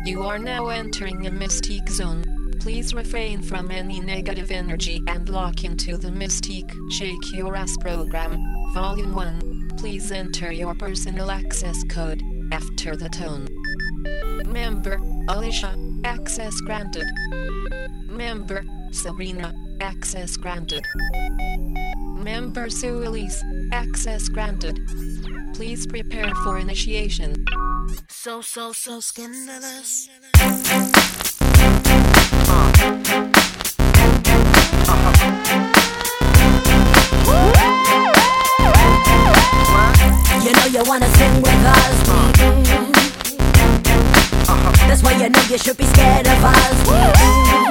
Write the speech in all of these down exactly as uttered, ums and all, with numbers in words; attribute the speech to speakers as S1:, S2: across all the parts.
S1: You are now entering a mystique zone. Please refrain from any negative energy and lock into the Mystique Shake Your Ass program. Volume one. Please enter your personal access code after the tone. Member Alicia, access granted. Member Sabrina, access granted. Member Sue Elise, access granted. Please prepare for initiation.
S2: So, so, so scandalous.
S3: You know you wanna sing with us, mm-hmm. That's why you know you should be scared of us, mm-hmm.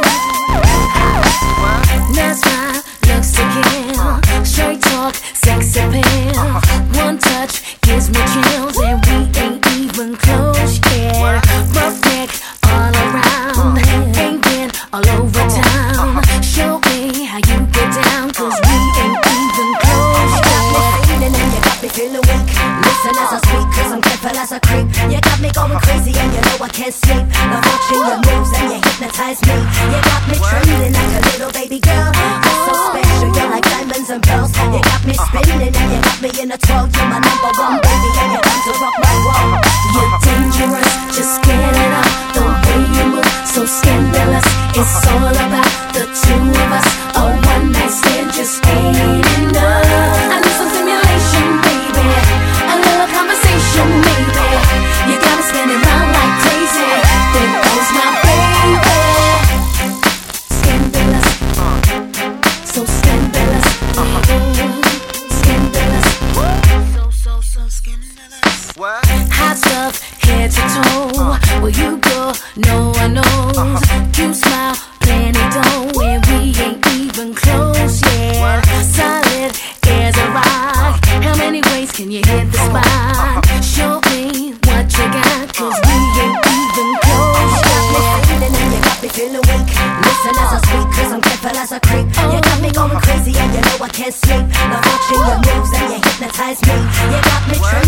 S3: That's why looks to kill, straight talk, sex appeal. One touch gives me chills, and we ain't even close yet. Rough neck all around, ain't been all over town. Show me how you get down, cause we ain't even close yet. You got me feeling and you got me feeling weak. Listen as I speak, cause I'm careful as I creep. You got me going crazy and you know I can't sleep. Now watching your moves and you hypnotize me. You got me trembling like a little baby girl. You're so special, you're like diamonds and pearls. You got me spinning and you got me in a twirl. You're my number one baby and you're time to rock my world. You're dangerous, just get it up. The way you move, so scandalous. It's all about the two of us. A one night stand just ain't enough. I need some stimulation, baby. A little conversation, maybe. You got me spinning round like crazy. There goes my baby. Scandalous, so scandalous, mm-hmm. Scandalous, so so so scandalous.
S2: What?
S3: Hot stuff, head to toe. Where you go, no one knows. You smile, plenty dough, and we ain't even close yet. Solid as a rock. How many ways can you hit the spot? Show me what you got, cause we ain't even close yet. You got me feeling and you got me feeling weak. Listen as I speak, cause I'm careful as I creep. You got me going crazy and you know I can't sleep. Now watching your moves and you hypnotize me. You got me tripping